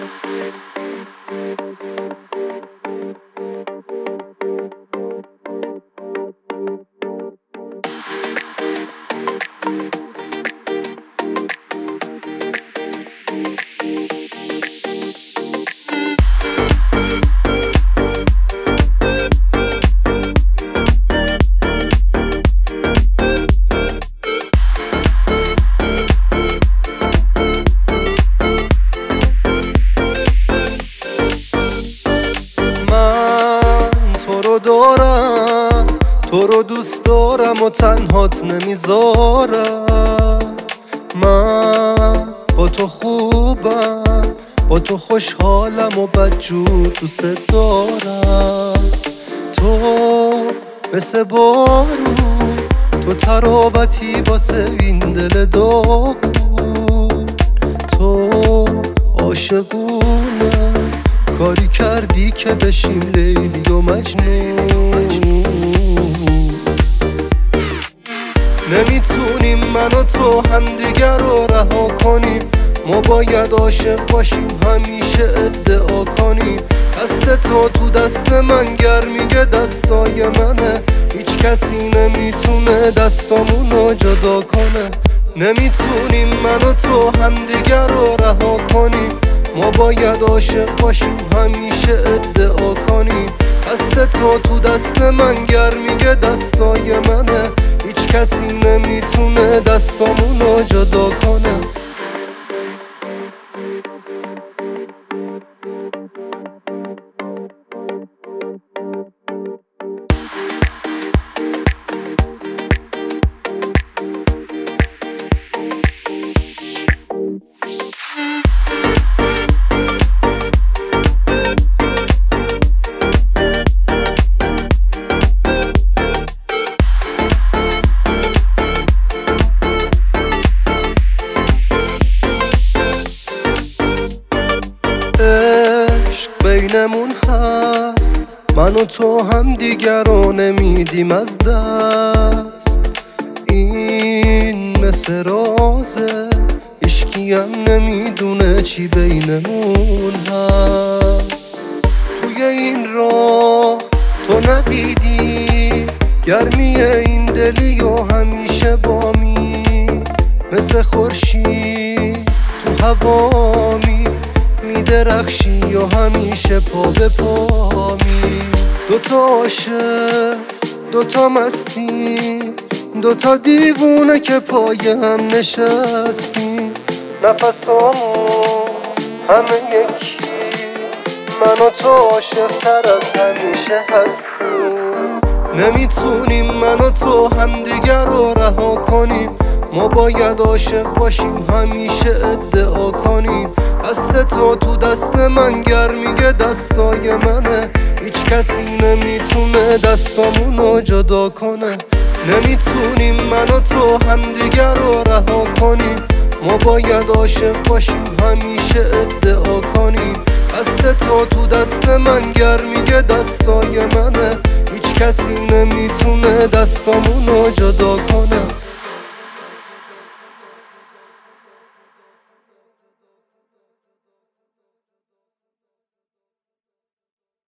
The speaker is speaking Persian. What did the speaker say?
دارم تو رو دوست دارم و تنهات نمیذارم. من با تو خوبم، با تو خوشحالم و بدجور دوست دارم. تو مثل بارون، تو تراوتی واسه این دل داغون. تو عاشقونه کاری کردی که بشیم لیلی و مجنون. نمیتونیم من و تو همدیگر رو رها کنیم، ما باید عاشق باشیم همیشه ادعا کنیم. دست تو دست من گرمیگه دستای منه، هیچ کسی نمیتونه دستامونو جدا کنه. نمیتونیم من و تو همدیگر رو رها کنیم، ما باید عاشق باشیم همیشه ادعا کنیم. دست تو دست من گرمیگه دستای منه، هیچ کسی نمیتونه دستامونو جدا کنه. عشق بینمون هست، من و تو هم دیگر رو نمیدیم از دست. این مثل رازه، هیچکی هم نمیدونه چی بینمون هست. توی این راه تو نبیدی گرمی این دلی و همیشه بامی، مثل خورشید تو هوامی میدرخشی و همیشه پا به پامی. دوتا عاشق، دوتا مستی، دوتا دیوونه که پای هم نشستی. نفسامون همه یکی، من و تو عاشق تر از همیشه هستیم. نمیتونیم من و تو همدیگر رو رها کنیم، ما باید عاشق باشیم همیشه ادعا کنیم. دست تو دست من گرمیگه دستای منه، هیچ کسی نمیتونه دستامونو جدا کنه. نمیتونیم من و تو همدیگر رو رها کنیم، ما باید عاشق باشیم همیشه ادعا کنیم. دست تو دست من گرمیگه دستای منه، هیچ کسی نمیتونه دستامونو جدا کنه.